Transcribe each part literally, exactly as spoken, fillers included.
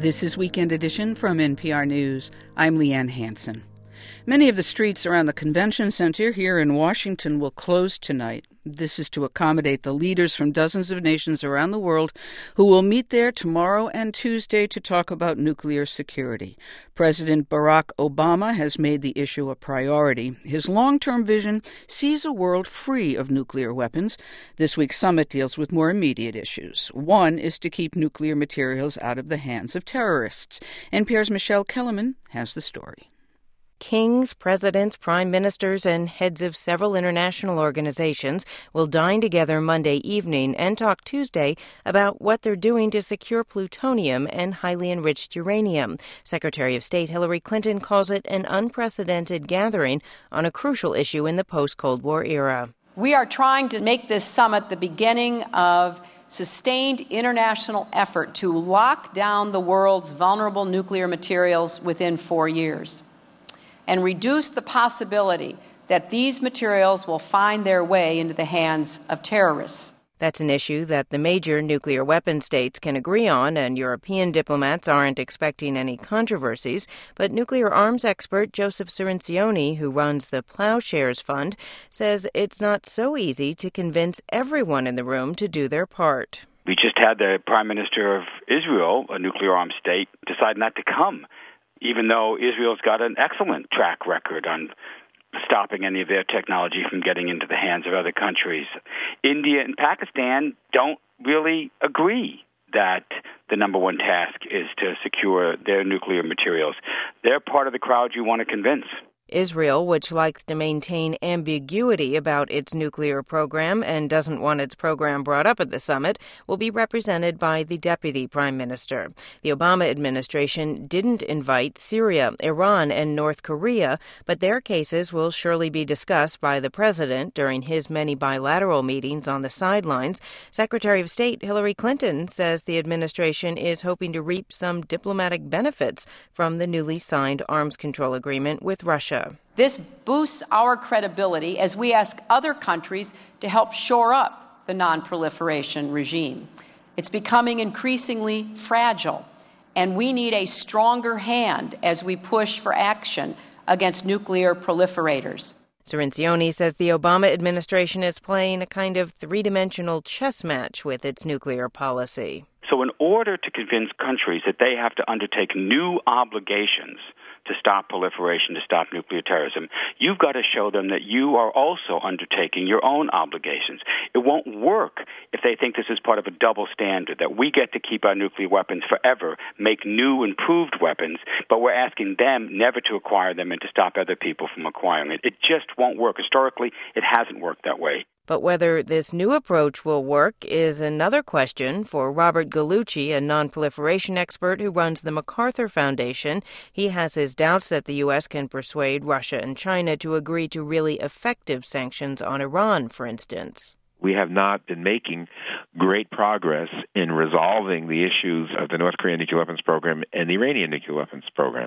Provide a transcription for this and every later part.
This is Weekend Edition from N P R News. I'm Leanne Hansen. Many of the streets around the convention center here in Washington will close tonight. This is to accommodate the leaders from dozens of nations around the world who will meet there tomorrow and Tuesday to talk about nuclear security. President Barack Obama has made the issue a priority. His long-term vision sees a world free of nuclear weapons. This week's summit deals with more immediate issues. One is to keep nuclear materials out of the hands of terrorists. N P R's Michelle Kellerman has the story. Kings, presidents, prime ministers, and heads of several international organizations will dine together Monday evening and talk Tuesday about what they're doing to secure plutonium and highly enriched uranium. Secretary of State Hillary Clinton calls it an unprecedented gathering on a crucial issue in the post-Cold War era. We are trying to make this summit the beginning of sustained international effort to lock down the world's vulnerable nuclear materials within four years. And reduce the possibility that these materials will find their way into the hands of terrorists. That's an issue that the major nuclear weapon states can agree on, and European diplomats aren't expecting any controversies. But nuclear arms expert Joseph Cirincione, who runs the Plowshares Fund, says it's not so easy to convince everyone in the room to do their part. We just had the Prime Minister of Israel, a nuclear armed state, decide not to come, even though Israel's got an excellent track record on stopping any of their technology from getting into the hands of other countries. India and Pakistan don't really agree that the number one task is to secure their nuclear materials. They're part of the crowd you want to convince. Israel, which likes to maintain ambiguity about its nuclear program and doesn't want its program brought up at the summit, will be represented by the deputy prime minister. The Obama administration didn't invite Syria, Iran, and North Korea, but their cases will surely be discussed by the president during his many bilateral meetings on the sidelines. Secretary of State Hillary Clinton says the administration is hoping to reap some diplomatic benefits from the newly signed arms control agreement with Russia. This boosts our credibility as we ask other countries to help shore up the non-proliferation regime. It's becoming increasingly fragile, and we need a stronger hand as we push for action against nuclear proliferators. Cirincione says the Obama administration is playing a kind of three-dimensional chess match with its nuclear policy. So in order to convince countries that they have to undertake new obligations to stop proliferation, to stop nuclear terrorism, you've got to show them that you are also undertaking your own obligations. It won't work if they think this is part of a double standard, that we get to keep our nuclear weapons forever, make new, improved weapons, but we're asking them never to acquire them and to stop other people from acquiring it. It just won't work. Historically, it hasn't worked that way. But whether this new approach will work is another question for Robert Gallucci, a nonproliferation expert who runs the MacArthur Foundation. He has his doubts that the U S can persuade Russia and China to agree to really effective sanctions on Iran, for instance. We have not been making great progress in resolving the issues of the North Korean nuclear weapons program and the Iranian nuclear weapons program.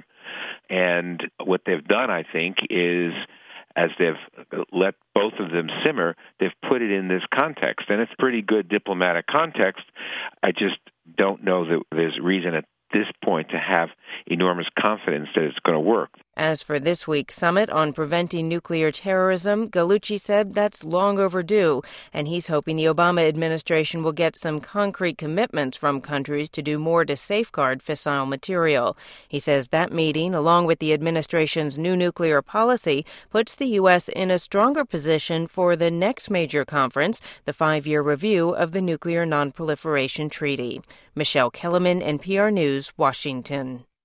And what they've done, I think, is as they've let both of them simmer, they've put it in this context. And it's pretty good diplomatic context. I just don't know that there's reason at this point to have enormous confidence that it's going to work. As for this week's summit on preventing nuclear terrorism, Gallucci said that's long overdue, and he's hoping the Obama administration will get some concrete commitments from countries to do more to safeguard fissile material. He says that meeting, along with the administration's new nuclear policy, puts the U S in a stronger position for the next major conference, the five-year review of the Nuclear Nonproliferation Treaty. Michelle Kellerman, N P R News, Washington.